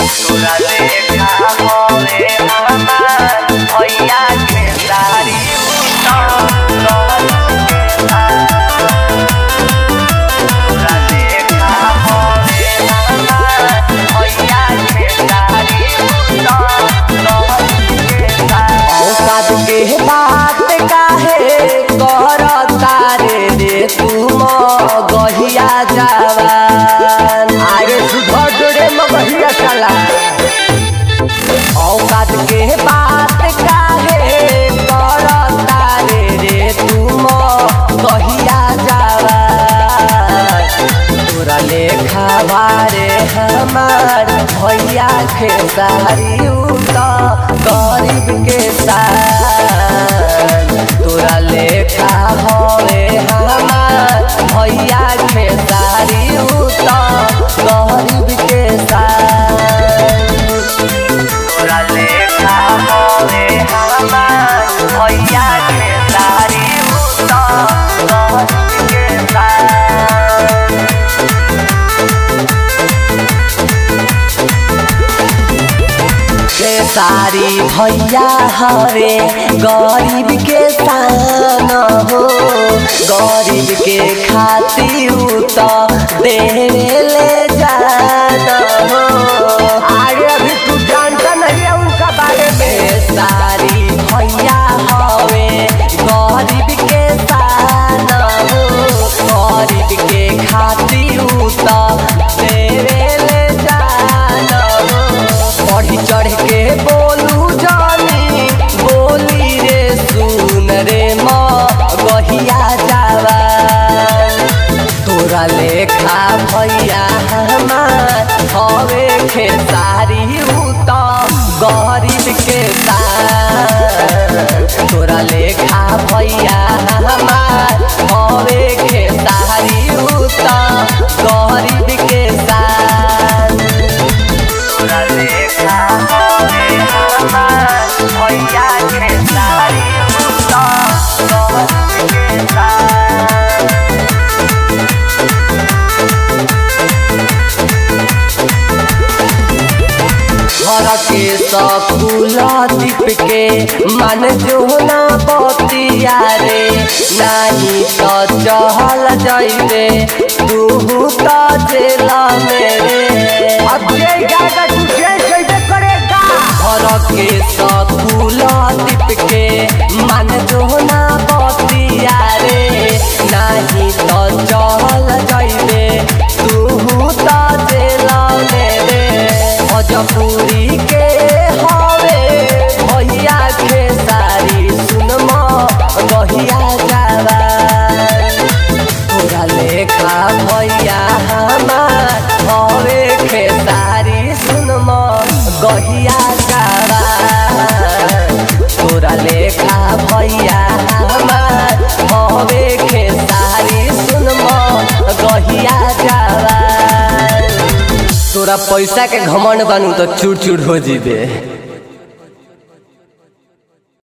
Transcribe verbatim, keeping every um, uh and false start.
तोरा लेखा होवे हमार भैया के सारी तोरा लेखा होवे हमार भैया के सारी औकात के बात काहे करता रे रे तुम गहिया जवान आगे सुधर रे मगहिया चला औकात के बात काहे करता रे रे तुम गहिया जवान तोरा लेखा बारे हमार भैया के सारी गरीब के साथ तोरा लेखा होवे हमार भैया के सारी गरीब के साथ तोरा लेखा होवे हमार भैया के सारी गरीब के साथ सारी भैया हरे गरीब के शान हो गरीब के खातिर तो देवे ले जान हो आगे अभी तू जानता नहीं है उनका बारे में सारी भैया हवे गरीब के शान हो गरीब के खातिर तो देवे ले जान हो बढ़ी चढ़ के बोलू जानी बोली रे सुन रे गहिया जवान तोरा लेखा भैया हमार हवे खेसारी तो गरीब के साथ तोरा लेखा भैया हमार हवे खेसारी तो गरीब के साथ तोरा लेखा होवे हमार भैया के सारी गरीब के साथ घर के सकुल दीप के मन जो ना बतिया रे नहीं तो चहल जाइबे तू तो जेल मेरे अब जाएगा तू जेल जाइबे करेगा घर के सकुल दीप के मन जो ना बतिया रे नहीं तो चहल जाइबे तू तो जेल मेरे भोजपुरी के हवे भैया के सारी सुनमा गहिया जवान तोरा लेखा भैया हमार हवे के सारी सुनमा गहिया जवान तोरा लेखा भैया हमार हवे के सारी सुनमा गहिया जवान तोरा पैसा के घमंड बनू तो चूर चूर हो जीबे।